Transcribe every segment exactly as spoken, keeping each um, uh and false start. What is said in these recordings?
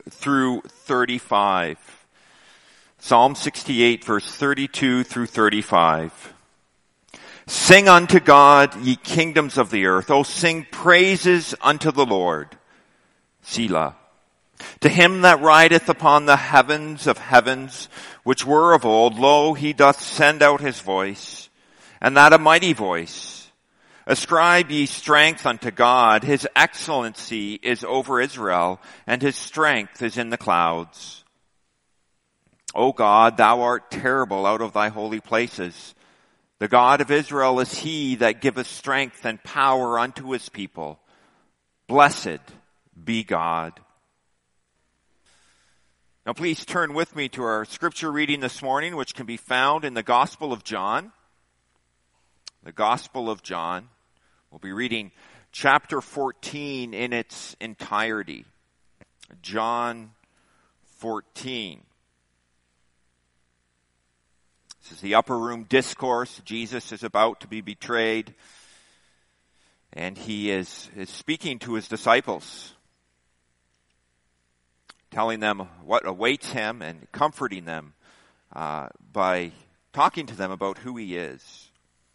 through thirty-five. Psalm sixty-eight, verse thirty-two through thirty-five. Sing unto God, ye kingdoms of the earth. O sing praises unto the Lord. Selah. To him that rideth upon the heavens of heavens, which were of old, lo, he doth send out his voice, and that a mighty voice. Ascribe ye strength unto God. His excellency is over Israel, and his strength is in the clouds. O God, thou art terrible out of thy holy places. The God of Israel is he that giveth strength and power unto his people. Blessed be God. Now please turn with me to our scripture reading this morning, which can be found in the Gospel of John. The Gospel of John. We'll be reading chapter fourteen in its entirety. John fourteen. This is the upper room discourse. Jesus is about to be betrayed, and he is, is speaking to his disciples, telling them what awaits him and comforting them uh, by talking to them about who he is.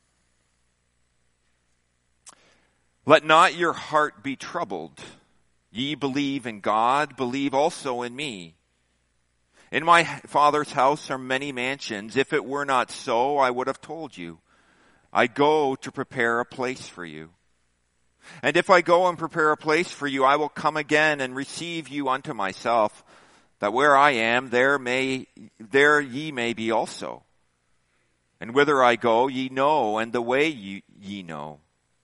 Let not your heart be troubled. Ye believe in God, believe also in me. In my Father's house are many mansions. If it were not so, I would have told you. I go to prepare a place for you. And if I go and prepare a place for you, I will come again and receive you unto myself, that where I am, there may, there ye may be also. And whither I go, ye know, and the way ye, ye know.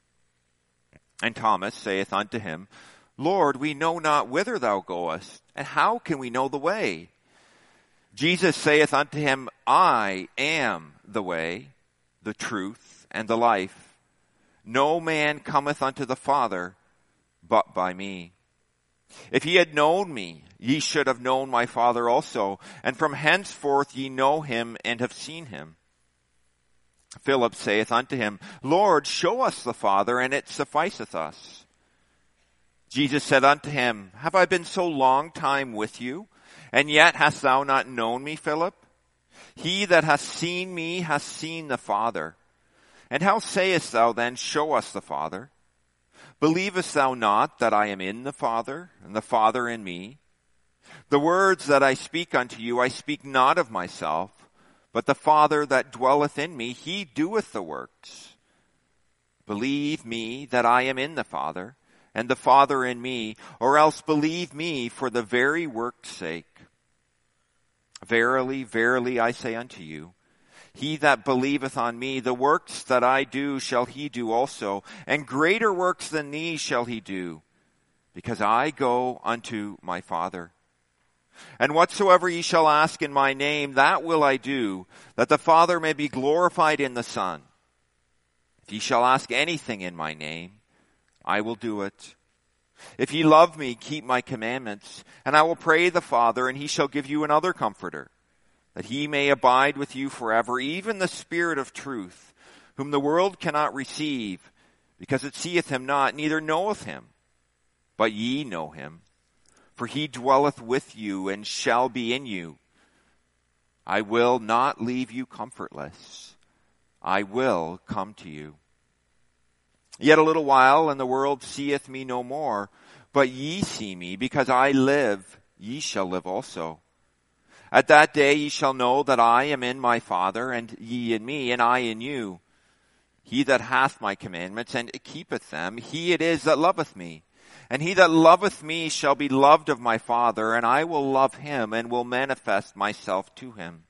And Thomas saith unto him, Lord, we know not whither thou goest, and how can we know the way? Jesus saith unto him, I am the way, the truth, and the life. No man cometh unto the Father but by me. If ye had known me, ye should have known my Father also, and from henceforth ye know him and have seen him. Philip saith unto him, Lord, show us the Father, and it sufficeth us. Jesus said unto him, Have I been so long time with you, and yet hast thou not known me, Philip? He that hath seen me hath seen the Father. And how sayest thou then, Show us the Father? Believest thou not that I am in the Father, and the Father in me? The words that I speak unto you, I speak not of myself, but the Father that dwelleth in me, he doeth the works. Believe me that I am in the Father, and the Father in me, or else believe me for the very work's sake. Verily, verily, I say unto you, he that believeth on me, the works that I do shall he do also, and greater works than these shall he do, because I go unto my Father. And whatsoever ye shall ask in my name, that will I do, that the Father may be glorified in the Son. If ye shall ask anything in my name, I will do it. If ye love me, keep my commandments, and I will pray the Father, and he shall give you another Comforter, that he may abide with you forever, even the Spirit of truth, whom the world cannot receive, because it seeth him not, neither knoweth him. But ye know him, for he dwelleth with you, and shall be in you. I will not leave you comfortless. I will come to you. Yet a little while, and the world seeth me no more. But ye see me, because I live, ye shall live also. At that day ye shall know that I am in my Father, and ye in me, and I in you. He that hath my commandments, and keepeth them, he it is that loveth me. And he that loveth me shall be loved of my Father, and I will love him, and will manifest myself to him.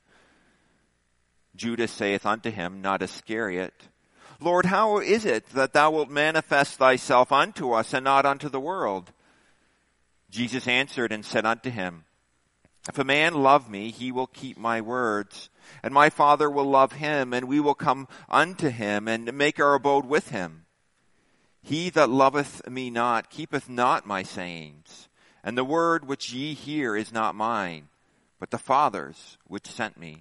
Judas saith unto him, not Iscariot, Lord, how is it that thou wilt manifest thyself unto us, and not unto the world? Jesus answered and said unto him, If a man love me, he will keep my words, and my Father will love him, and we will come unto him, and make our abode with him. He that loveth me not keepeth not my sayings, and the word which ye hear is not mine, but the Father's which sent me.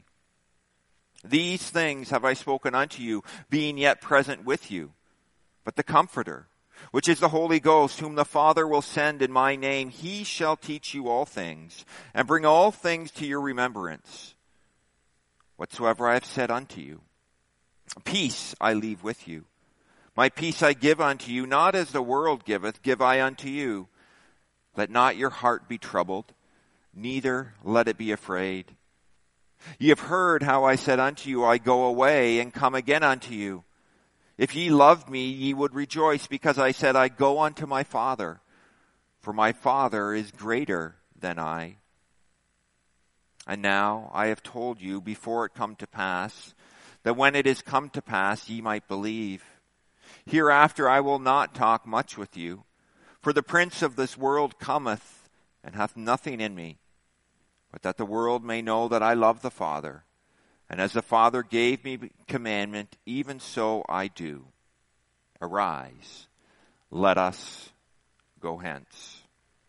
These things have I spoken unto you, being yet present with you. But the Comforter, which is the Holy Ghost, whom the Father will send in my name. He shall teach you all things, and bring all things to your remembrance, whatsoever I have said unto you. Peace I leave with you. My peace I give unto you, not as the world giveth, give I unto you. Let not your heart be troubled, neither let it be afraid. Ye have heard how I said unto you, I go away, and come again unto you. If ye loved me, ye would rejoice, because I said, I go unto my Father, for my Father is greater than I. And now I have told you before it come to pass, that when it is come to pass, ye might believe. Hereafter I will not talk much with you, for the prince of this world cometh, and hath nothing in me, but that the world may know that I love the Father. And as the Father gave me commandment, even so I do. Arise, let us go hence.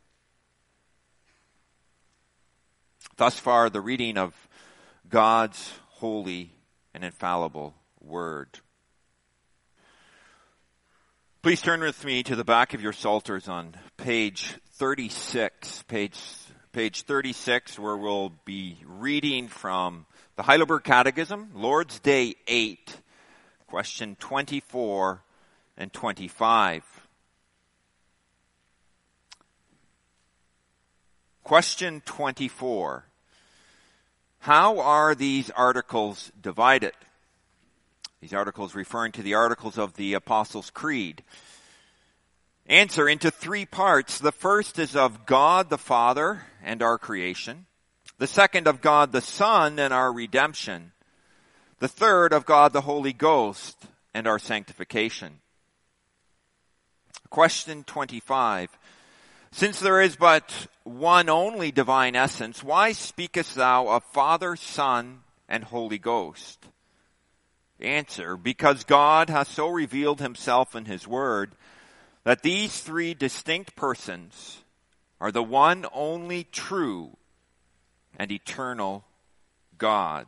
Thus far, the reading of God's holy and infallible word. Please turn with me to the back of your Psalters on page thirty-six, page, page thirty-six, where we'll be reading from the Heidelberg Catechism, Lord's Day eight, question twenty-four and twenty-five. Question twenty-four. How are these articles divided? These articles referring to the articles of the Apostles' Creed. Answer: into three parts. The first is of God the Father and our creation. The second of God the Son and our redemption. The third of God the Holy Ghost and our sanctification. Question twenty-five. Since there is but one only divine essence, why speakest thou of Father, Son, and Holy Ghost? Answer: because God hath so revealed himself in his word that these three distinct persons are the one only true and eternal God.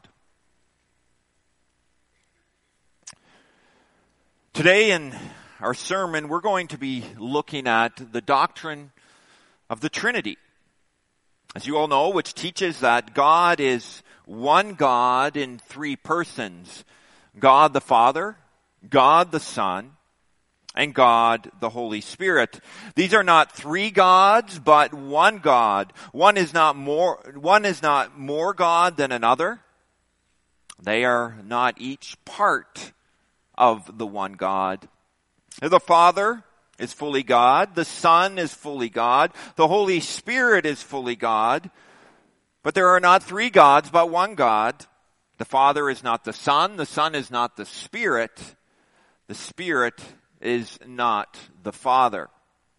Today in our sermon, we're going to be looking at the doctrine of the Trinity. As you all know, which teaches that God is one God in three persons. God the Father, God the Son, and God the Holy Spirit. These are not three gods, but one God. One is not more, one is not more God than another. They are not each part of the one God. The Father is fully God. The Son is fully God. The Holy Spirit is fully God. But there are not three gods, but one God. The Father is not the Son. The Son is not the Spirit. The Spirit is not the Father.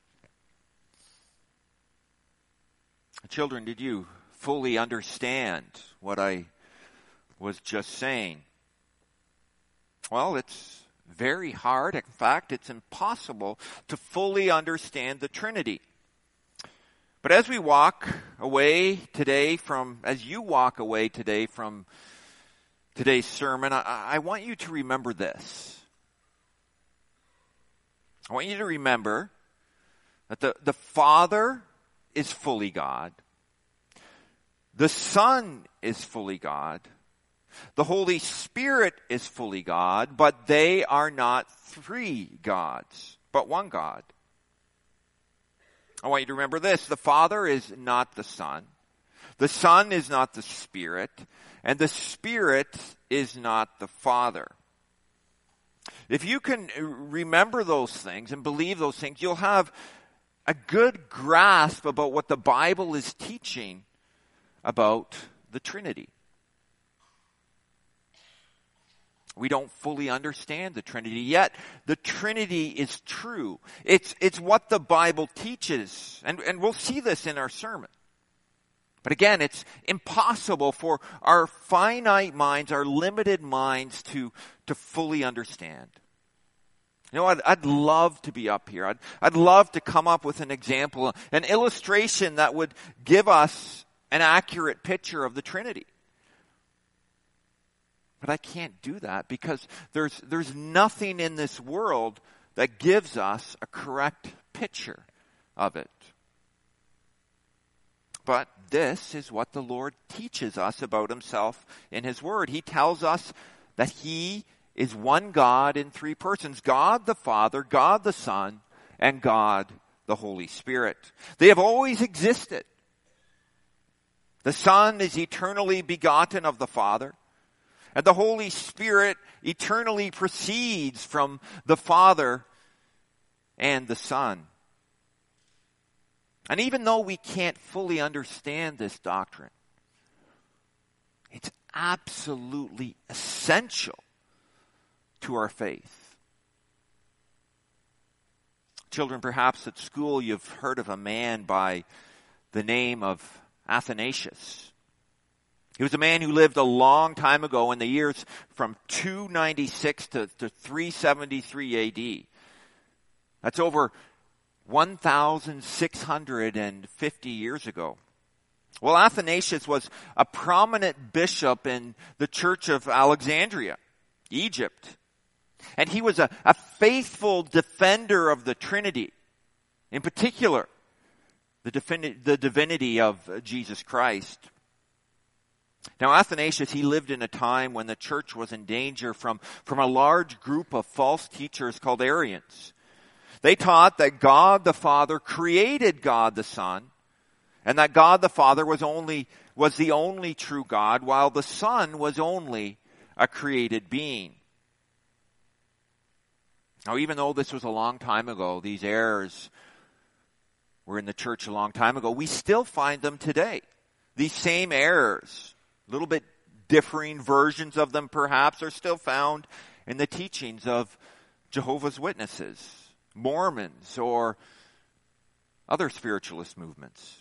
Children, did you fully understand what I was just saying? Well, it's very hard. In fact, it's impossible to fully understand the Trinity. But as we walk away today from, as you walk away today from today's sermon, I, I want you to remember this. I want you to remember that the, the Father is fully God. The Son is fully God. The Holy Spirit is fully God, but they are not three gods, but one God. I want you to remember this. The Father is not the Son. The Son is not the Spirit. And the Spirit is not the Father. If you can remember those things and believe those things, you'll have a good grasp about what the Bible is teaching about the Trinity. We don't fully understand the Trinity, yet the Trinity is true. It's, it's what the Bible teaches, and, and we'll see this in our sermon. But again, it's impossible for our finite minds, our limited minds to, to fully understand. You know, I'd, I'd love to be up here. I'd, I'd love to come up with an example, an illustration that would give us an accurate picture of the Trinity. But I can't do that because there's, there's nothing in this world that gives us a correct picture of it. But this is what the Lord teaches us about himself in his word. He tells us that he is one God in three persons: God the Father, God the Son, and God the Holy Spirit. They have always existed. The Son is eternally begotten of the Father, and the Holy Spirit eternally proceeds from the Father and the Son. And even though we can't fully understand this doctrine, it's absolutely essential to our faith. Children, perhaps at school you've heard of a man by the name of Athanasius. He was a man who lived a long time ago in the years from two ninety-six to, to three seventy-three A D. That's over one thousand six hundred fifty years ago. Well, Athanasius was a prominent bishop in the Church of Alexandria, Egypt. And he was a, a faithful defender of the Trinity. In particular, the, defini- the divinity of Jesus Christ. Now, Athanasius, he lived in a time when the church was in danger from, from a large group of false teachers called Arians. They taught that God the Father created God the Son, and that God the Father was only was the only true God, while the Son was only a created being. Now, even though this was a long time ago, these errors were in the church a long time ago, we still find them today. These same errors, a little bit differing versions of them perhaps, are still found in the teachings of Jehovah's Witnesses, Mormons, or other spiritualist movements.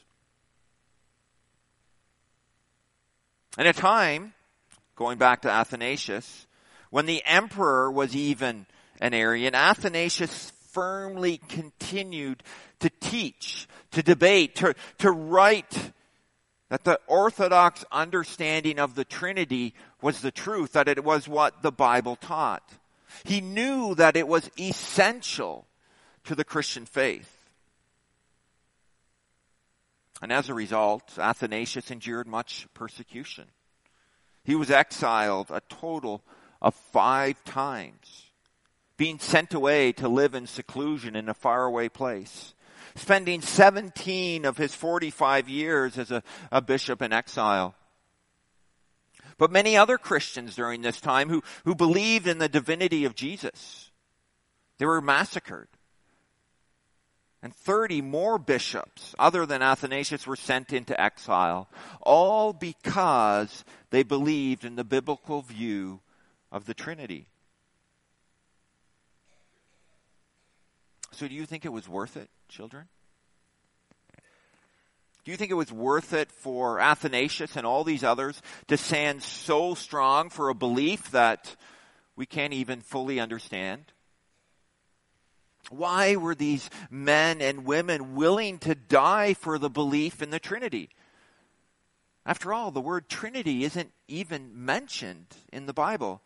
In a time, going back to Athanasius, when the emperor was even an Arian, Athanasius firmly continued to teach, to debate, to, to write that the orthodox understanding of the Trinity was the truth, that it was what the Bible taught. He knew that it was essential to the Christian faith. And as a result, Athanasius endured much persecution. He was exiled a total of five times, being sent away to live in seclusion in a faraway place, spending seventeen of his forty-five years as a, a bishop in exile. But many other Christians during this time who, who believed in the divinity of Jesus, they were massacred. And thirty more bishops, other than Athanasius, were sent into exile, all because they believed in the biblical view of the Trinity. So do you think it was worth it, children? Do you think it was worth it for Athanasius and all these others to stand so strong for a belief that we can't even fully understand? Why were these men and women willing to die for the belief in the Trinity? After all, the word Trinity isn't even mentioned in the Bible.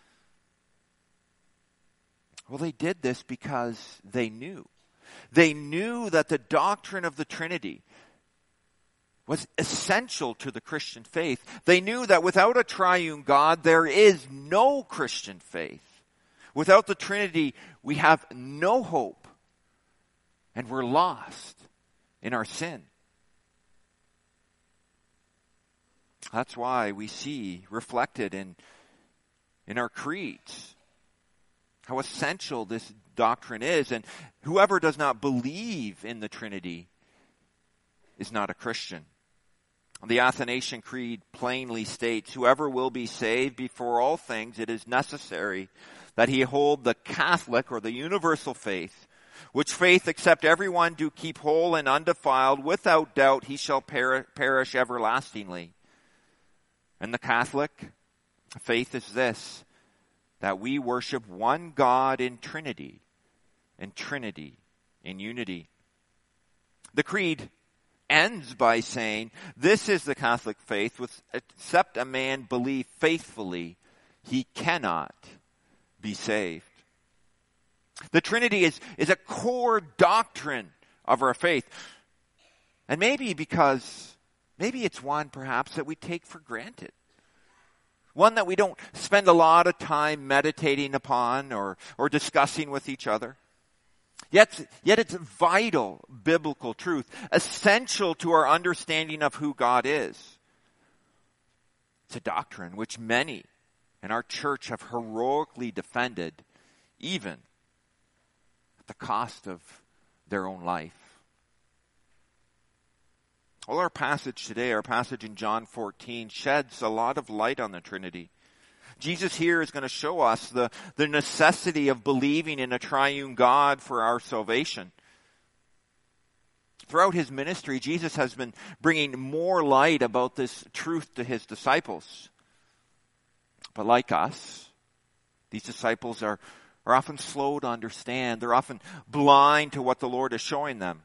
Well, they did this because they knew. They knew that the doctrine of the Trinity was essential to the Christian faith. They knew that without a triune God, there is no Christian faith. Without the Trinity, we have no hope, and we're lost in our sin. That's why we see reflected in, in our creeds how essential this doctrine is, and whoever does not believe in the Trinity is not a Christian. The Athanasian Creed plainly states, whoever will be saved before all things, it is necessary that he hold the Catholic or the universal faith, which faith except everyone do keep whole and undefiled, without doubt he shall per- perish everlastingly. And the Catholic faith is this, that we worship one God in Trinity, and Trinity in unity. The Creed ends by saying, this is the Catholic faith, with except a man believe faithfully, he cannot be saved. The Trinity is, is a core doctrine of our faith. And maybe because, maybe it's one perhaps that we take for granted. One that we don't spend a lot of time meditating upon or, or discussing with each other. Yet, yet it's vital biblical truth, essential to our understanding of who God is. It's a doctrine which many in our church have heroically defended, even at the cost of their own life. Well, our passage today, our passage in John fourteen, sheds a lot of light on the Trinity. Jesus here is going to show us the, the necessity of believing in a triune God for our salvation. Throughout his ministry, Jesus has been bringing more light about this truth to his disciples. But like us, these disciples are, are often slow to understand. They're often blind to what the Lord is showing them.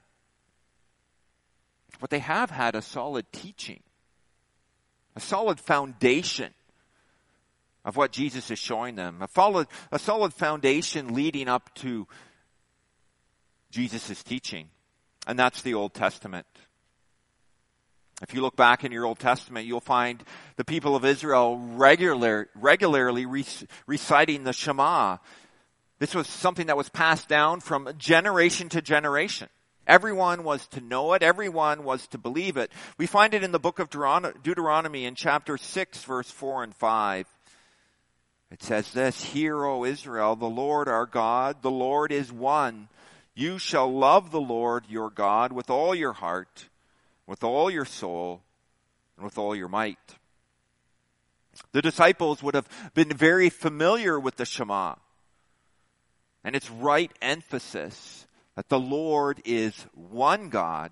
But they have had a solid teaching, a solid foundation of what Jesus is showing them, a solid, a solid foundation leading up to Jesus' teaching. And that's the Old Testament. If you look back in your Old Testament, you'll find the people of Israel regular, regularly re- reciting the Shema. This was something that was passed down from generation to generation. Everyone was to know it. Everyone was to believe it. We find it in the book of Deuteronomy in chapter six, verse four and five. It says this, "Hear, O Israel, the Lord our God, the Lord is one. You shall love the Lord your God with all your heart, with all your soul, and with all your might." The disciples would have been very familiar with the Shema and its right emphasis that the Lord is one God.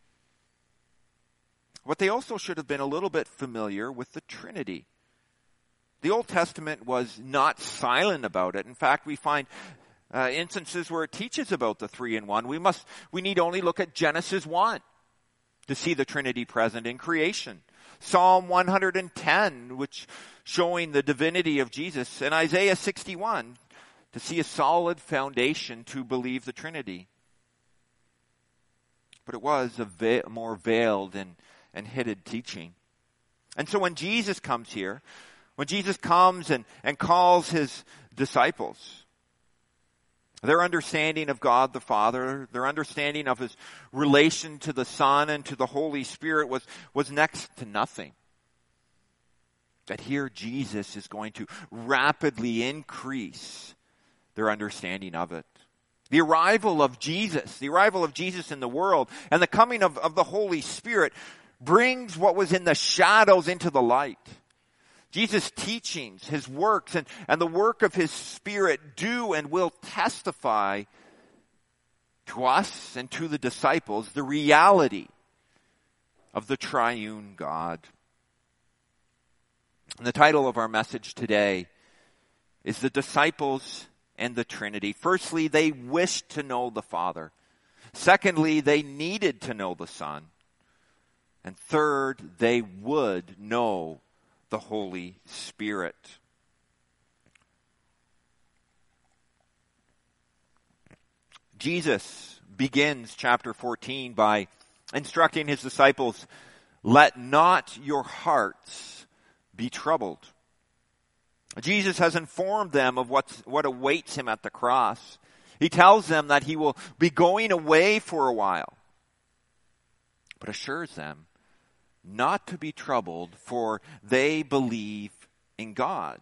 But they also should have been a little bit familiar with the Trinity. The Old Testament was not silent about it. In fact, we find uh, instances where it teaches about the three in one. We must, we need only look at Genesis one to see the Trinity present in creation. Psalm one hundred ten, which showing the divinity of Jesus, and Isaiah sixty-one, to see a solid foundation to believe the Trinity. But it was a ve- more veiled and, and hidden teaching. And so when Jesus comes here, when Jesus comes and, and calls his disciples, their understanding of God the Father, their understanding of his relation to the Son and to the Holy Spirit was, was next to nothing. That here Jesus is going to rapidly increase their understanding of it. The arrival of Jesus, the arrival of Jesus in the world, and the coming of, of the Holy Spirit brings what was in the shadows into the light. Jesus' teachings, his works, and, and the work of his Spirit do and will testify to us and to the disciples the reality of the triune God. And the title of our message today is The Disciples and the Trinity. Firstly, they wished to know the Father. Secondly, they needed to know the Son. And third, they would know the Holy Spirit. Jesus begins chapter fourteen by instructing his disciples, "Let not your hearts be troubled." Jesus has informed them of what's, what awaits him at the cross. He tells them that he will be going away for a while, but assures them not to be troubled, for they believe in God.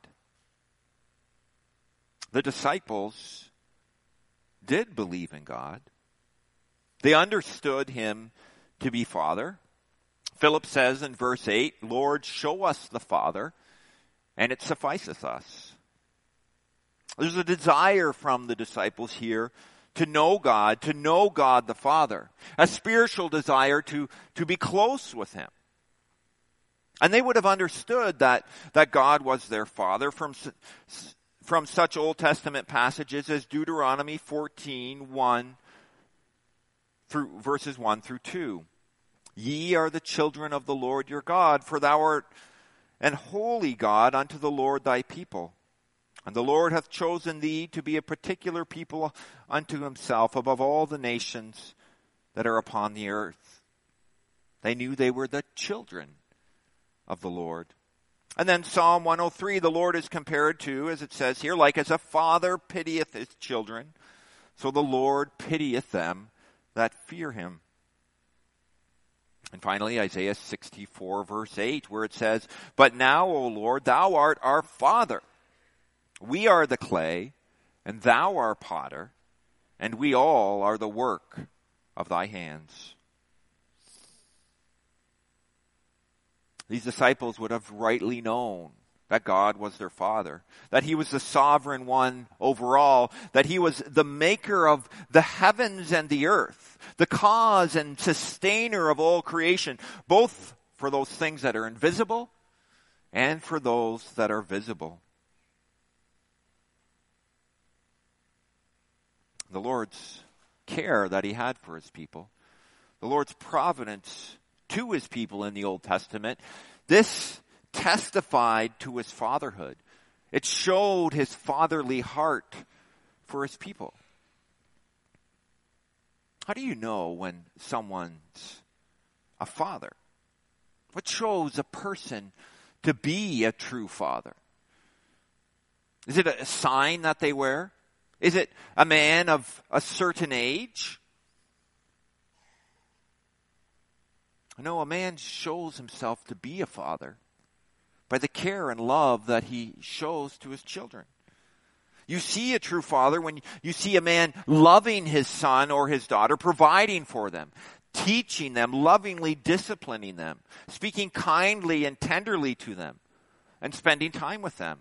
The disciples did believe in God. They understood him to be Father. Philip says in verse eight, "Lord, show us the Father, and it sufficeth us." There's a desire from the disciples here to know God, to know God the Father, a spiritual desire to, to be close with him. And they would have understood that, that God was their Father from, from such Old Testament passages as Deuteronomy fourteen, one through verses one through two. "Ye are the children of the Lord your God, for thou art an holy God unto the Lord thy people. And the Lord hath chosen thee to be a particular people unto himself above all the nations that are upon the earth. They knew they were the children of the Lord. And then Psalm one oh three, the Lord is compared to, as it says here, like as a father pitieth his children, so the Lord pitieth them that fear him. And finally, Isaiah sixty-four, verse eight, where it says, But now, O Lord, thou art our Father. We are the clay, and thou art potter, and we all are the work of thy hands. These disciples would have rightly known that God was their Father, that he was the sovereign one over all, that he was the maker of the heavens and the earth, the cause and sustainer of all creation, both for those things that are invisible and for those that are visible. The Lord's care that he had for his people, the Lord's providence to his people in the Old Testament, this testified to his fatherhood. It showed his fatherly heart for his people. How do you know when someone's a father? What shows a person to be a true father? Is it a sign that they wear? Is it a man of a certain age? No, a man shows himself to be a father by the care and love that he shows to his children. You see a true father when you see a man loving his son or his daughter, providing for them, teaching them, lovingly disciplining them, speaking kindly and tenderly to them, and spending time with them.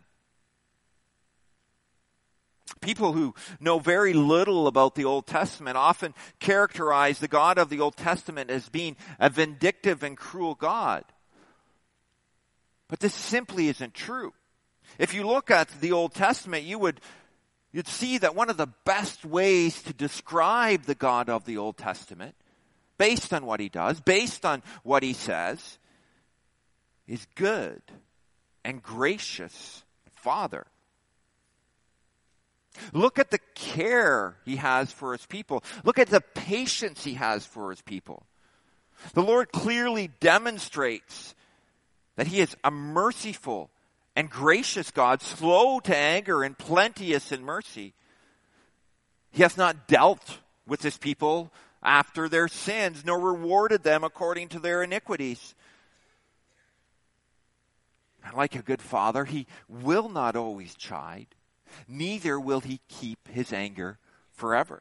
People who know very little about the Old Testament often characterize the God of the Old Testament as being a vindictive and cruel God. But this simply isn't true. If you look at the Old Testament, you would you'd see that one of the best ways to describe the God of the Old Testament, based on what he does, based on what he says, is good and gracious Father. Look at the care he has for his people. Look at the patience he has for his people. The Lord clearly demonstrates that he is a merciful and gracious God, slow to anger and plenteous in mercy. He has not dealt with his people after their sins, nor rewarded them according to their iniquities. And like a good father, he will not always chide. Neither will he keep his anger forever.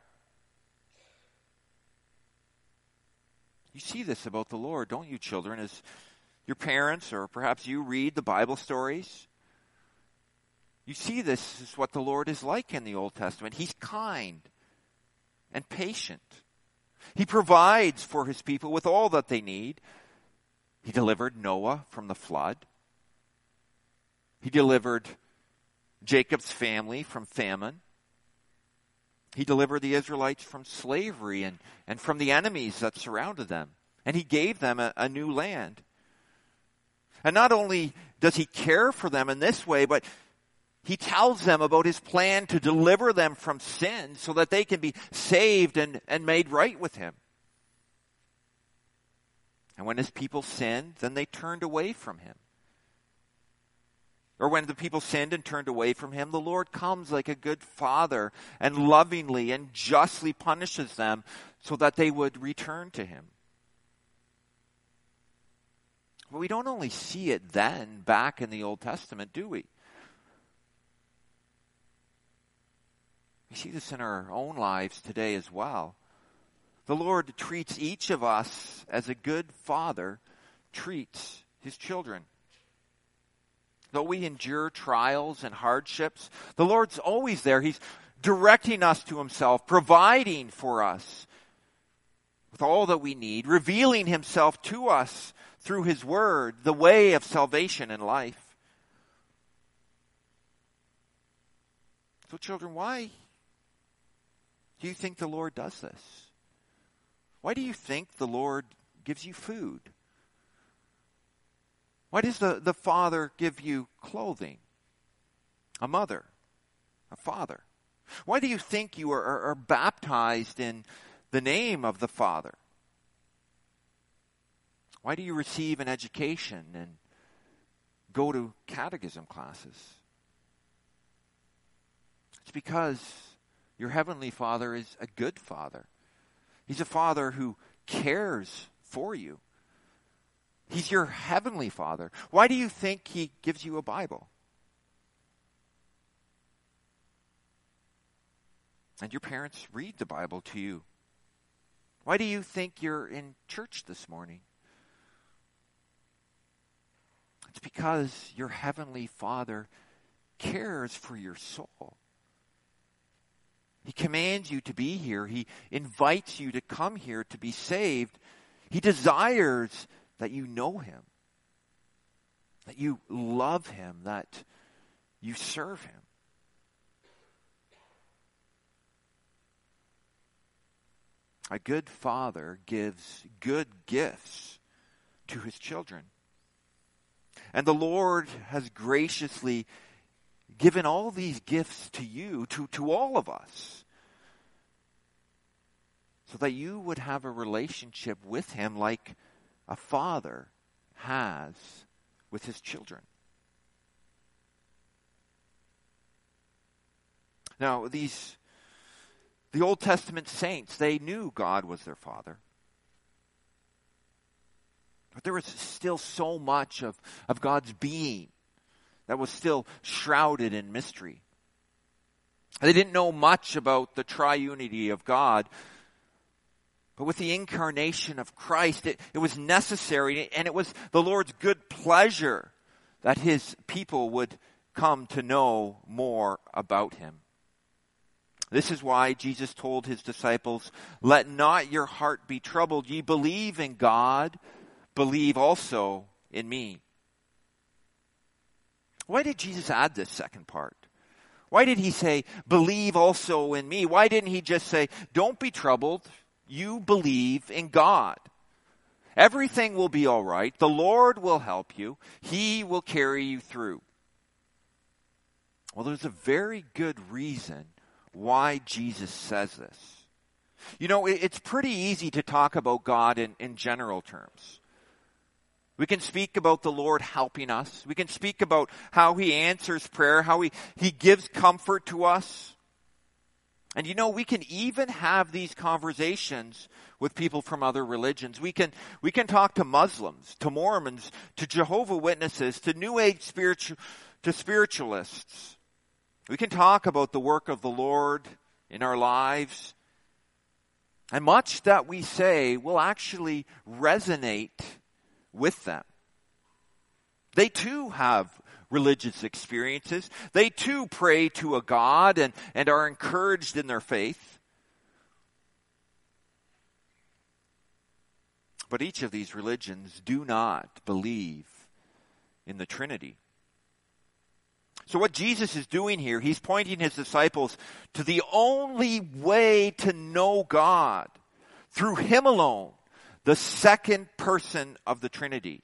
You see this about the Lord, don't you, children, as your parents or perhaps you read the Bible stories? You see this is what the Lord is like in the Old Testament. He's kind and patient. He provides for his people with all that they need. He delivered Noah from the flood. He delivered Jacob's family from famine. He delivered the Israelites from slavery and, and from the enemies that surrounded them. And he gave them a, a new land. And not only does he care for them in this way, but he tells them about his plan to deliver them from sin so that they can be saved and, and made right with him. And when his people sinned, then they turned away from him. Or when the people sinned and turned away from him, the Lord comes like a good father and lovingly and justly punishes them so that they would return to him. But we don't only see it then back in the Old Testament, do we? We see this in our own lives today as well. The Lord treats each of us as a good father treats his children. Though we endure trials and hardships, the Lord's always there. He's directing us to himself, providing for us with all that we need, revealing himself to us through his word, the way of salvation and life. So children, why do you think the Lord does this? Why do you think the Lord gives you food? Why does the, the Father give you clothing, a mother, a father? Why do you think you are, are, are baptized in the name of the Father? Why do you receive an education and go to catechism classes? It's because your heavenly Father is a good Father. He's a Father who cares for you. He's your heavenly Father. Why do you think he gives you a Bible? And your parents read the Bible to you. Why do you think you're in church this morning? It's because your heavenly Father cares for your soul. He commands you to be here. He invites you to come here to be saved. He desires that you know him, that you love him, that you serve him. A good father gives good gifts to his children. And the Lord has graciously given all these gifts to you, to, to all of us, so that you would have a relationship with him like a father has with his children. Now, these, the Old Testament saints, they knew God was their Father. But there was still so much of, of God's being that was still shrouded in mystery. They didn't know much about the triunity of God. But with the incarnation of Christ, it, it was necessary, and it was the Lord's good pleasure that his people would come to know more about him. This is why Jesus told his disciples, "Let not your heart be troubled. Ye believe in God, believe also in me." Why did Jesus add this second part? Why did he say, "Believe also in me"? Why didn't he just say, "Don't be troubled. You believe in God. Everything will be all right. The Lord will help you. He will carry you through"? Well, there's a very good reason why Jesus says this. You know, it's pretty easy to talk about God in, in general terms. We can speak about the Lord helping us. We can speak about how he answers prayer, how he, he gives comfort to us. And you know, we can even have these conversations with people from other religions. We can, we can talk to Muslims, to Mormons, to Jehovah's Witnesses, to New Age spiritual, to spiritualists. We can talk about the work of the Lord in our lives. And much that we say will actually resonate with them. They too have religious experiences. They too pray to a God and, and are encouraged in their faith. But each of these religions do not believe in the Trinity. So what Jesus is doing here, he's pointing his disciples to the only way to know God, through him alone, the second person of the Trinity.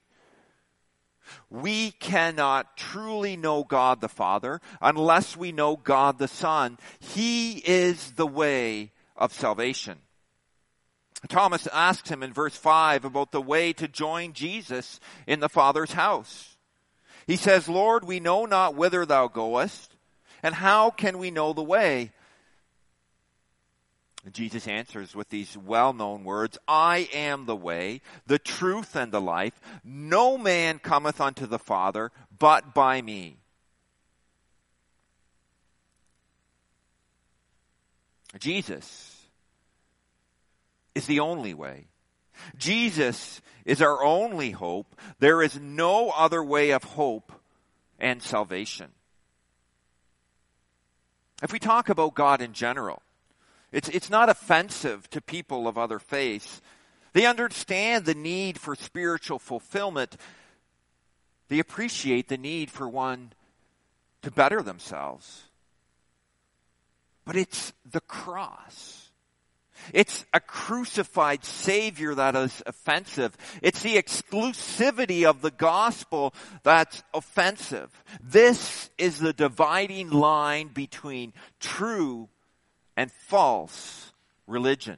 We cannot truly know God the Father unless we know God the Son. He is the way of salvation. Thomas asks him in verse five about the way to join Jesus in the Father's house. He says, "Lord, we know not whither thou goest, and how can we know the way?" And Jesus answers with these well-known words, "I am the way, the truth, and the life. No man cometh unto the Father but by me." Jesus is the only way. Jesus is our only hope. There is no other way of hope and salvation. If we talk about God in general, it's, it's not offensive to people of other faiths. They understand the need for spiritual fulfillment. They appreciate the need for one to better themselves. But it's the cross. It's a crucified Savior that is offensive. It's the exclusivity of the gospel that's offensive. This is the dividing line between true and false religion.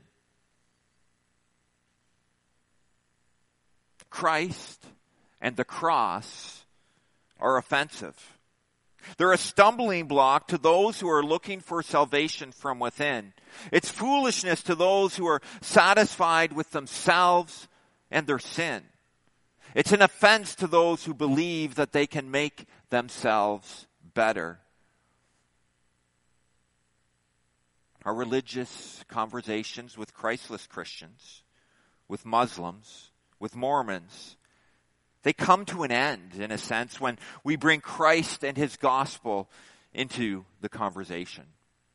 Christ and the cross are offensive. They're a stumbling block to those who are looking for salvation from within. It's foolishness to those who are satisfied with themselves and their sin. It's an offense to those who believe that they can make themselves better. Our religious conversations with Christless Christians, with Muslims, with Mormons, they come to an end, in a sense, when we bring Christ and his gospel into the conversation.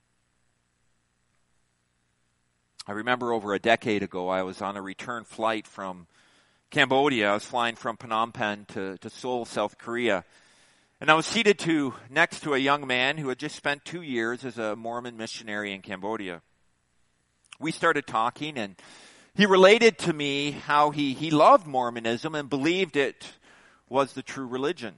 I remember over a decade ago, I was on a return flight from Cambodia. I was flying from Phnom Penh to, to Seoul, South Korea. And I was seated to next to a young man who had just spent two years as a Mormon missionary in Cambodia. We started talking, and he related to me how he, he loved Mormonism and believed it was the true religion.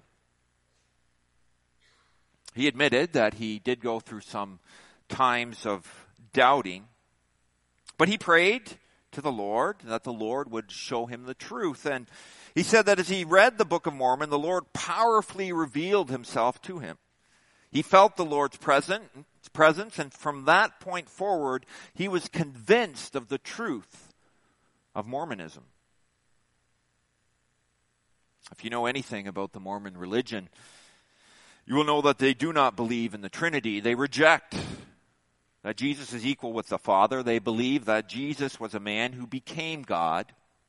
He admitted that he did go through some times of doubting, but he prayed to the Lord that the Lord would show him the truth. And he said that as he read the Book of Mormon, the Lord powerfully revealed himself to him. He felt the Lord's presence, and from that point forward, he was convinced of the truth of Mormonism. If you know anything about the Mormon religion, you will know that they do not believe in the Trinity. They reject that Jesus is equal with the Father. They believe that Jesus was a man who became God.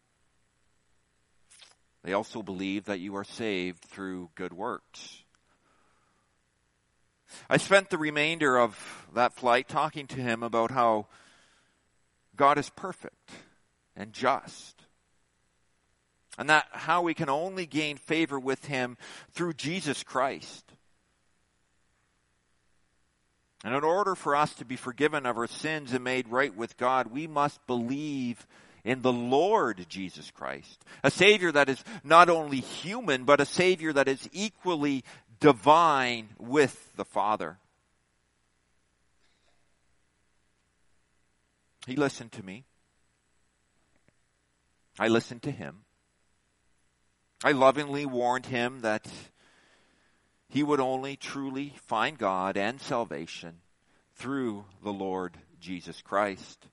They also believe that you are saved through good works. I spent the remainder of that flight talking to him about how God is perfect and just, and that how we can only gain favor with him through Jesus Christ. And in order for us to be forgiven of our sins and made right with God, we must believe in the Lord Jesus Christ, a Savior that is not only human, but a Savior that is equally divine with the Father. He listened to me. I listened to him. I lovingly warned him that he would only truly find God and salvation through the Lord Jesus Christ.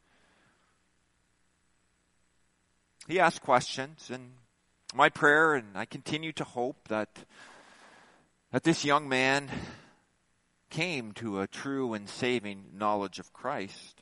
He asked questions, and my prayer, and I continue to hope that that this young man came to a true and saving knowledge of Christ.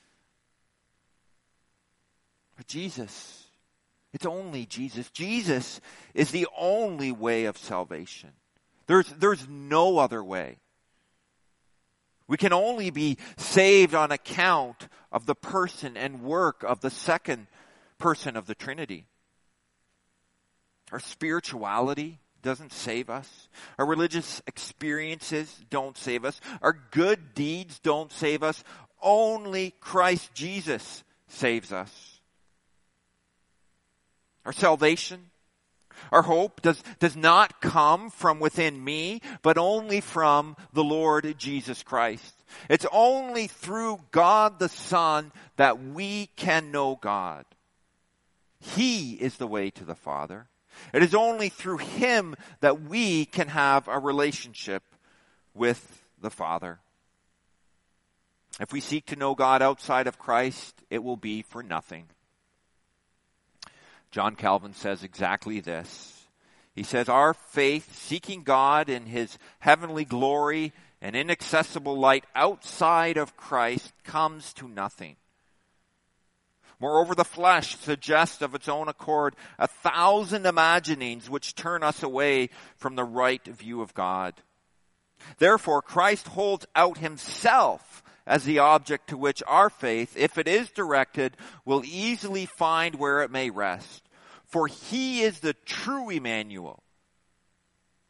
But Jesus, it's only Jesus. Jesus is the only way of salvation. There's, there's no other way. We can only be saved on account of the person and work of the second person of the Trinity. Our spirituality doesn't save us. Our religious experiences don't save us. Our good deeds don't save us. Only Christ Jesus saves us. Our salvation, our hope does, does not come from within me, but only from the Lord Jesus Christ. It's only through God the Son that we can know God. He is the way to the Father. It is only through him that we can have a relationship with the Father. If we seek to know God outside of Christ, it will be for nothing. John Calvin says exactly this. He says, our faith, seeking God in his heavenly glory and inaccessible light outside of Christ, comes to nothing. Moreover, the flesh suggests of its own accord a thousand imaginings which turn us away from the right view of God. Therefore, Christ holds out himself as the object to which our faith, if it is directed, will easily find where it may rest. For he is the true Emmanuel,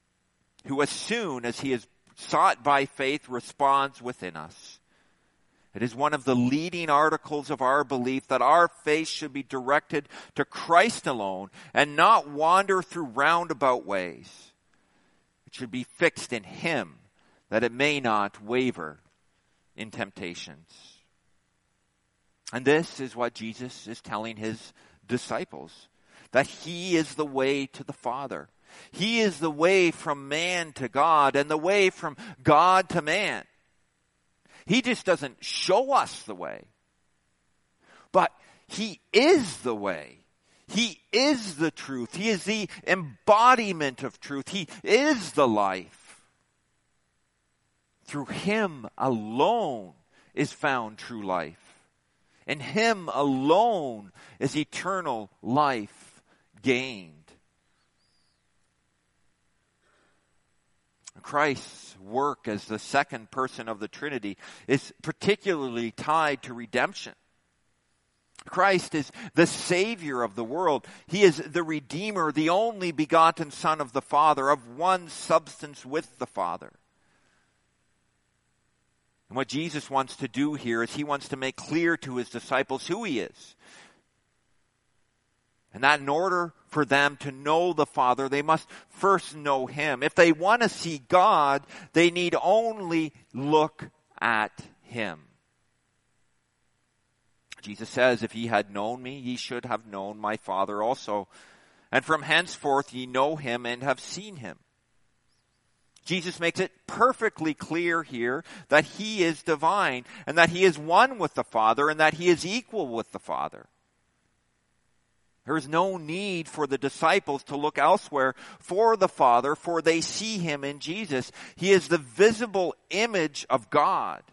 who as soon as he is sought by faith responds within us. It is one of the leading articles of our belief that our faith should be directed to Christ alone and not wander through roundabout ways. It should be fixed in Him, that it may not waver in temptations. And this is what Jesus is telling His disciples, that He is the way to the Father. He is the way from man to God and the way from God to man. He just doesn't show us the way, but He is the way. He is the truth. He is the embodiment of truth. He is the life. Through Him alone is found true life. In Him alone is eternal life gained. Christ's work as the second person of the Trinity is particularly tied to redemption. Christ is the Savior of the world. He is the Redeemer, the only begotten Son of the Father, of one substance with the Father. And what Jesus wants to do here is He wants to make clear to His disciples who He is. And that in order for them to know the Father, they must first know Him. If they want to see God, they need only look at Him. Jesus says, if ye had known me, ye should have known my Father also. And from henceforth ye know Him and have seen Him. Jesus makes it perfectly clear here that He is divine and that He is one with the Father and that He is equal with the Father. There is no need for the disciples to look elsewhere for the Father, for they see Him in Jesus. He is the visible image of God.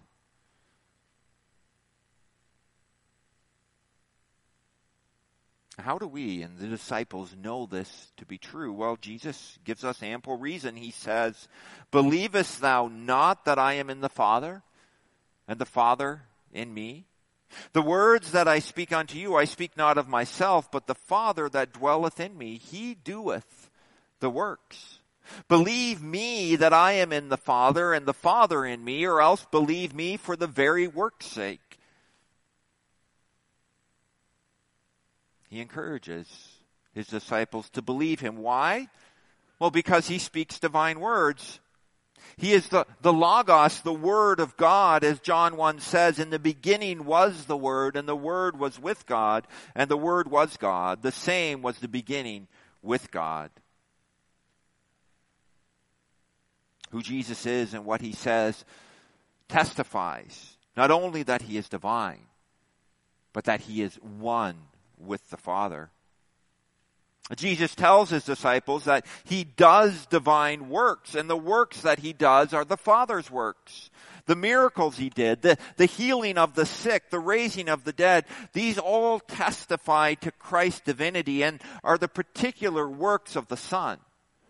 How do we and the disciples know this to be true? Well, Jesus gives us ample reason. He says, "Believest thou not that I am in the Father, and the Father in me? The words that I speak unto you, I speak not of myself, but the Father that dwelleth in me, He doeth the works. Believe me that I am in the Father, and the Father in me, or else believe me for the very work's sake." He encourages His disciples to believe Him. Why? Well, because He speaks divine words. He is the, the Logos, the Word of God, as John one says, "In the beginning was the Word, and the Word was with God, and the Word was God. The same was the beginning with God." Who Jesus is and what He says testifies not only that He is divine, but that He is one with the Father. Jesus tells His disciples that He does divine works, and the works that He does are the Father's works. The miracles He did, the, the healing of the sick, the raising of the dead, these all testify to Christ's divinity and are the particular works of the Son.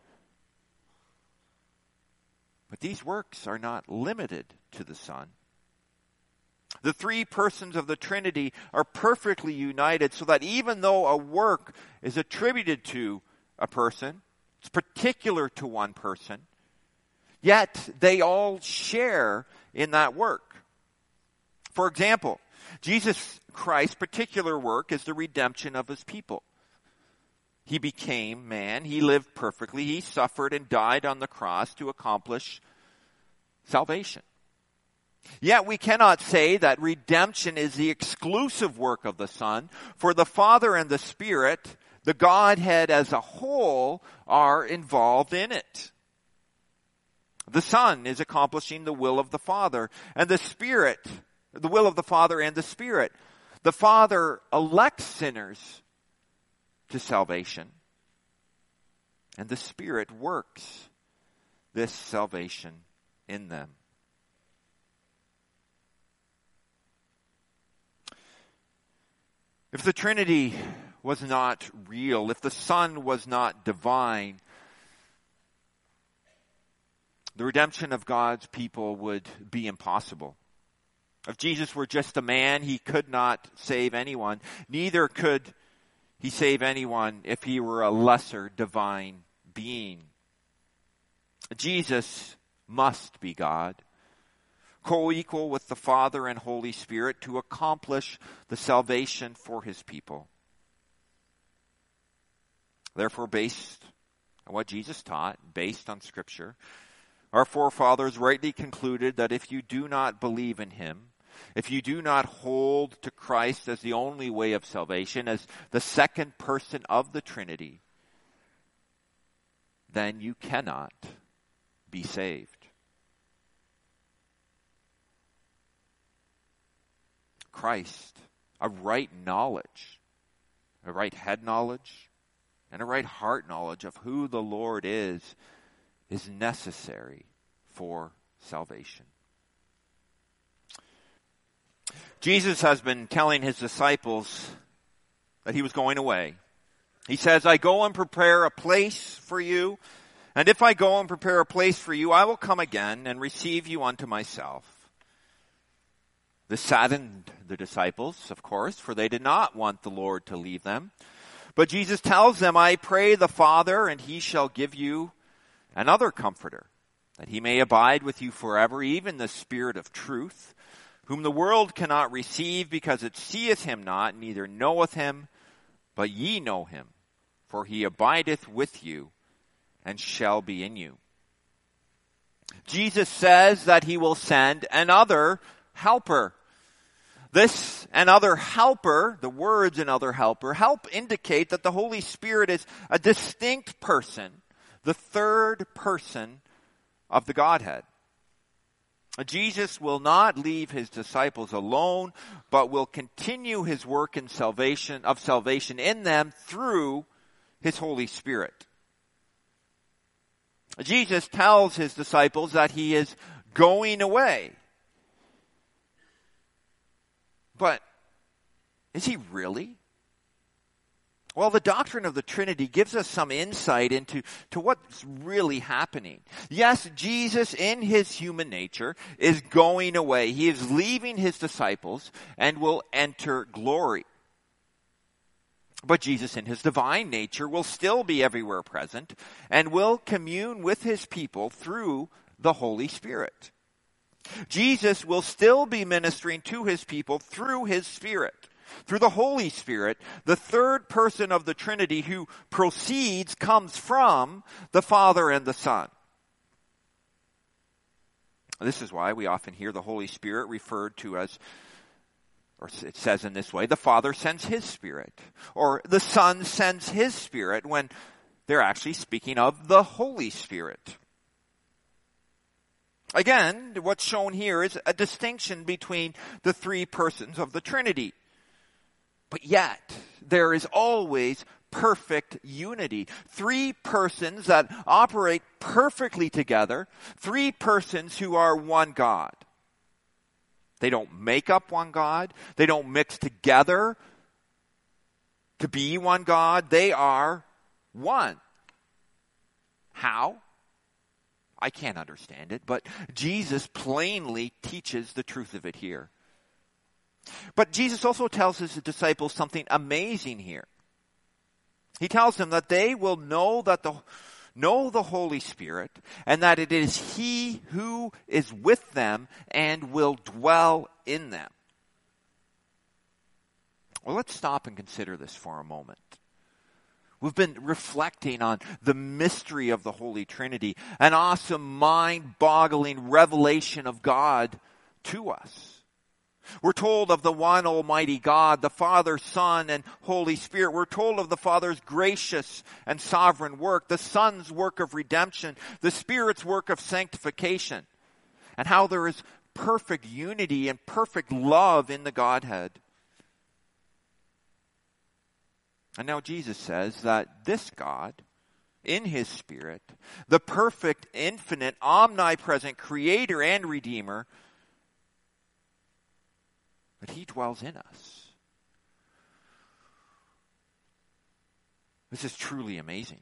But these works are not limited to the Son. The three persons of the Trinity are perfectly united so that even though a work is attributed to a person, it's particular to one person, yet they all share in that work. For example, Jesus Christ's particular work is the redemption of His people. He became man, He lived perfectly, He suffered and died on the cross to accomplish salvation. Yet we cannot say that redemption is the exclusive work of the Son, for the Father and the Spirit, the Godhead as a whole, are involved in it. The Son is accomplishing the will of the Father, and the Spirit, the will of the Father and the Spirit. The Father elects sinners to salvation, and the Spirit works this salvation in them. If the Trinity was not real, if the Son was not divine, the redemption of God's people would be impossible. If Jesus were just a man, He could not save anyone. Neither could He save anyone if He were a lesser divine being. Jesus must be God. co-equal with the Father and Holy Spirit to accomplish the salvation for his people. Therefore, based on what Jesus taught, based on Scripture, our forefathers rightly concluded that if you do not believe in him, if you do not hold to Christ as the only way of salvation, as the second person of the Trinity, then you cannot be saved. Christ, a right knowledge, a right head knowledge, and a right heart knowledge of who the Lord is, is necessary for salvation. Jesus has been telling his disciples that he was going away. He says, I go and prepare a place for you, and if I go and prepare a place for you, I will come again and receive you unto myself. This saddened the disciples, of course, for they did not want the Lord to leave them. But Jesus tells them, I pray the Father, and he shall give you another comforter, that he may abide with you forever, even the Spirit of truth, whom the world cannot receive, because it seeth him not, neither knoweth him, but ye know him, for he abideth with you, and shall be in you. Jesus says that he will send another helper. This another helper, the words another helper, help indicate that the Holy Spirit is a distinct person, the third person of the Godhead. Jesus will not leave his disciples alone, but will continue his work in salvation, of salvation in them through his Holy Spirit. Jesus tells his disciples that he is going away. But is he really? Well, the doctrine of the Trinity gives us some insight into to what's really happening. Yes, Jesus in his human nature is going away. He is leaving his disciples and will enter glory. But Jesus in his divine nature will still be everywhere present and will commune with his people through the Holy Spirit. Jesus will still be ministering to his people through his Spirit, through the Holy Spirit, the third person of the Trinity who proceeds, comes from the Father and the Son. This is why we often hear the Holy Spirit referred to as, or it says in this way, the Father sends his Spirit, or the Son sends his Spirit, when they're actually speaking of the Holy Spirit. Again, what's shown here is a distinction between the three persons of the Trinity. But yet, there is always perfect unity. Three persons that operate perfectly together. Three persons who are one God. They don't make up one God. They don't mix together to be one God. They are one. How? I can't understand it, but Jesus plainly teaches the truth of it here. But Jesus also tells his disciples something amazing here. He tells them that they will know that the know the Holy Spirit, and that it is he who is with them and will dwell in them. Well, let's stop and consider this for a moment. We've been reflecting on the mystery of the Holy Trinity, an awesome, mind-boggling revelation of God to us. We're told of the one Almighty God, the Father, Son, and Holy Spirit. We're told of the Father's gracious and sovereign work, the Son's work of redemption, the Spirit's work of sanctification, and how there is perfect unity and perfect love in the Godhead. And now Jesus says that this God, in his Spirit, the perfect, infinite, omnipresent Creator and Redeemer, that he dwells in us. This is truly amazing.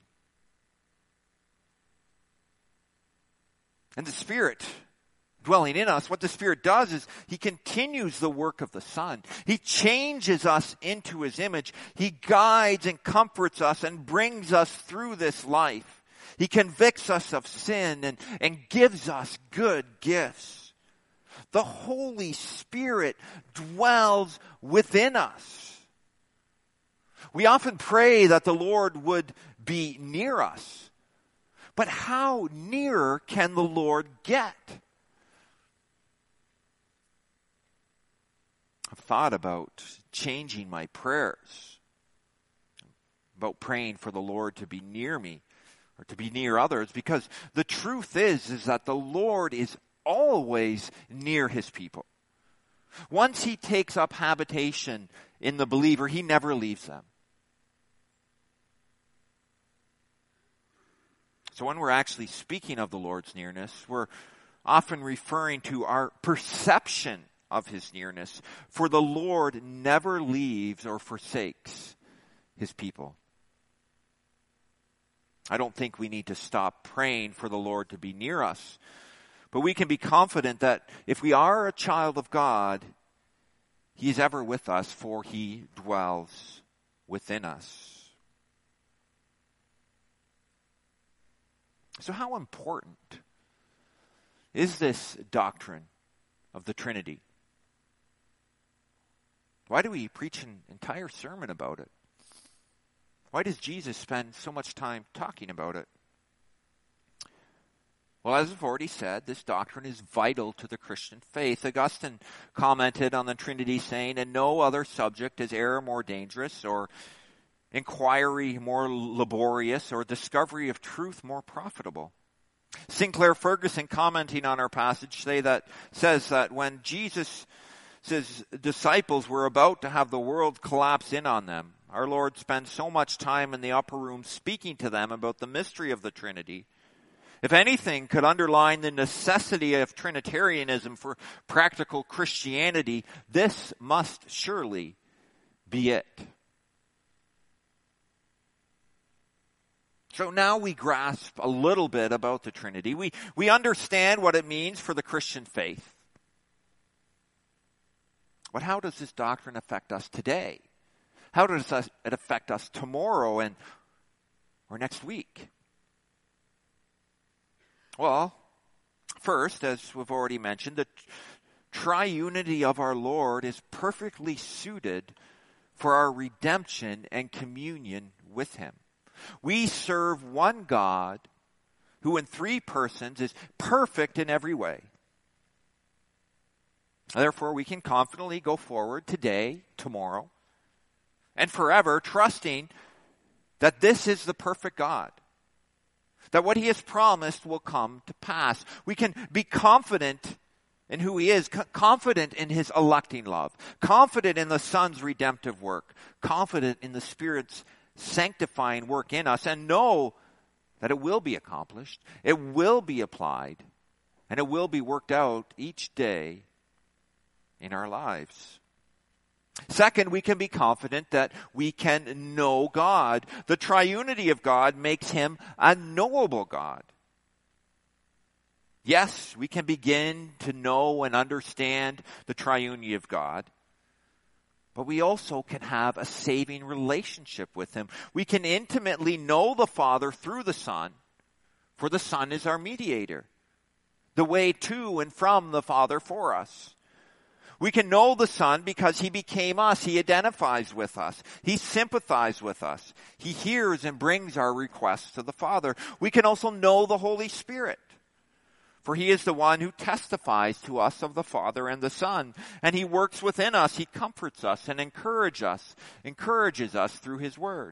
And the Spirit dwelling in us, what the Spirit does is he continues the work of the Son. He changes us into his image. He guides and comforts us and brings us through this life. He convicts us of sin and, and gives us good gifts. The Holy Spirit dwells within us. We often pray that the Lord would be near us. But how near can the Lord get? I've thought about changing my prayers, about praying for the Lord to be near me or to be near others, because the truth is, is that the Lord is always near his people. Once he takes up habitation in the believer, he never leaves them. So when we're actually speaking of the Lord's nearness, we're often referring to our perception of his nearness. For the Lord never leaves or forsakes his people. I don't think we need to stop praying for the Lord to be near us. But we can be confident that if we are a child of God, he is ever with us, for he dwells within us. So how important is this doctrine of the Trinity? Why do we preach an entire sermon about it? Why does Jesus spend so much time talking about it? Well, as I've already said, this doctrine is vital to the Christian faith. Augustine commented on the Trinity saying, "And no other subject is error more dangerous, or inquiry more laborious, or discovery of truth more profitable." Sinclair Ferguson, commenting on our passage, say that says that when Jesus' disciples were about to have the world collapse in on them, our Lord spent so much time in the upper room speaking to them about the mystery of the Trinity. If anything could underline the necessity of Trinitarianism for practical Christianity, this must surely be it. So now we grasp a little bit about the Trinity. We, we understand what it means for the Christian faith. But how does this doctrine affect us today? How does it affect us tomorrow and or next week? Well, first, as we've already mentioned, the triunity of our Lord is perfectly suited for our redemption and communion with him. We serve one God who in three persons is perfect in every way. Therefore, we can confidently go forward today, tomorrow, and forever, trusting that this is the perfect God, that what he has promised will come to pass. We can be confident in who he is, confident in his electing love, confident in the Son's redemptive work, confident in the Spirit's sanctifying work in us, and know that it will be accomplished, it will be applied, and it will be worked out each day in our lives. Second, we can be confident that we can know God. The triunity of God makes him a knowable God. Yes, we can begin to know and understand the triunity of God, but we also can have a saving relationship with him. We can intimately know the Father through the Son, for the Son is our mediator, the way to and from the Father for us. We can know the Son because he became us. He identifies with us. He sympathizes with us. He hears and brings our requests to the Father. We can also know the Holy Spirit, for he is the one who testifies to us of the Father and the Son. And he works within us. He comforts us and encourages us, encourages us through his word.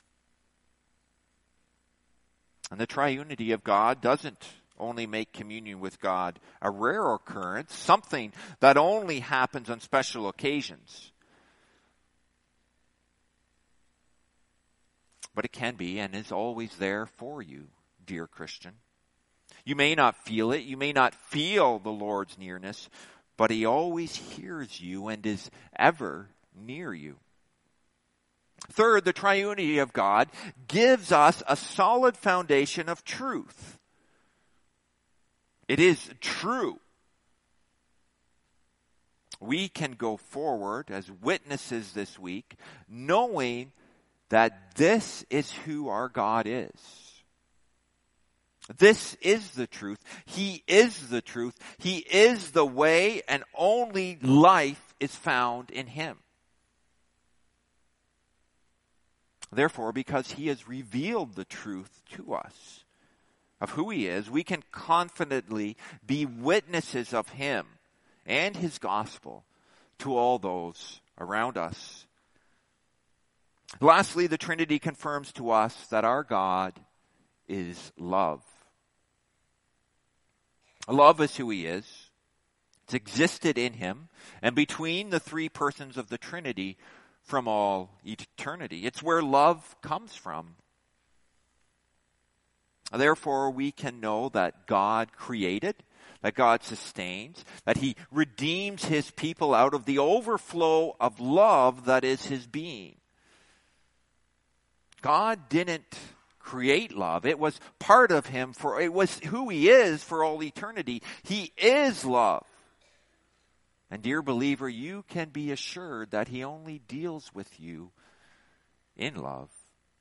And the triunity of God doesn't only make communion with God a rare occurrence, something that only happens on special occasions. But it can be and is always there for you, dear Christian. You may not feel it, you may not feel the Lord's nearness, but he always hears you and is ever near you. Third, the triunity of God gives us a solid foundation of truth. It is true. We can go forward as witnesses this week, knowing that this is who our God is. This is the truth. He is the truth. He is the way, and only life is found in him. Therefore, because he has revealed the truth to us of who he is, we can confidently be witnesses of him and his gospel to all those around us. Lastly, the Trinity confirms to us that our God is love. Love is who he is. It's existed in him and between the three persons of the Trinity from all eternity. It's where love comes from. Therefore, we can know that God created, that God sustains, that he redeems his people out of the overflow of love that is his being. God didn't create love. It was part of him, for it was who he is for all eternity. He is love. And dear believer, you can be assured that he only deals with you in love.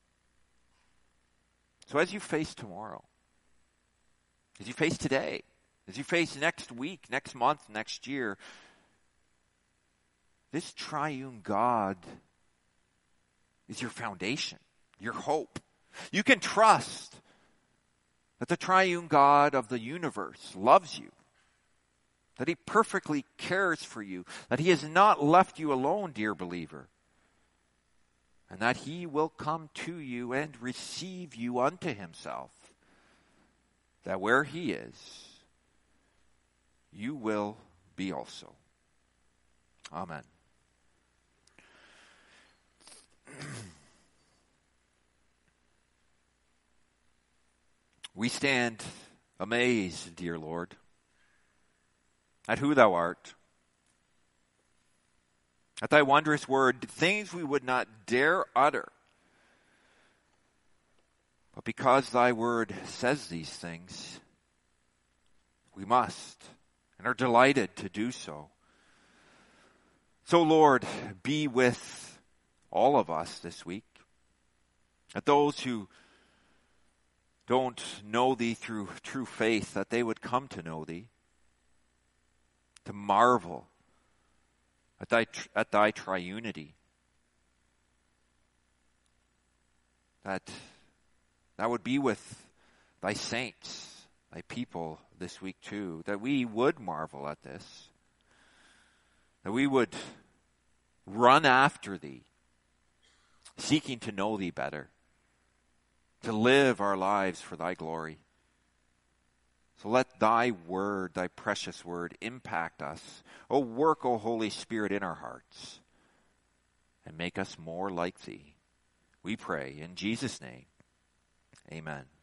So as you face tomorrow, as you face today, as you face next week, next month, next year, this triune God is your foundation, your hope. You can trust that the triune God of the universe loves you, that he perfectly cares for you, that he has not left you alone, dear believer, and that he will come to you and receive you unto himself, that where he is, you will be also. Amen. We stand amazed, dear Lord, at who thou art, at thy wondrous word, things we would not dare utter. But because thy word says these things, we must and are delighted to do so. So, Lord, be with all of us this week, at those who don't know thee through true faith, that they would come to know thee, to marvel at thy, at thy triunity. That that would be with thy saints, thy people this week too, that we would marvel at this, that we would run after thee, seeking to know thee better, to live our lives for thy glory. So let thy word, thy precious word, impact us. Oh, work, O Holy Spirit, in our hearts and make us more like thee. We pray in Jesus' name. Amen.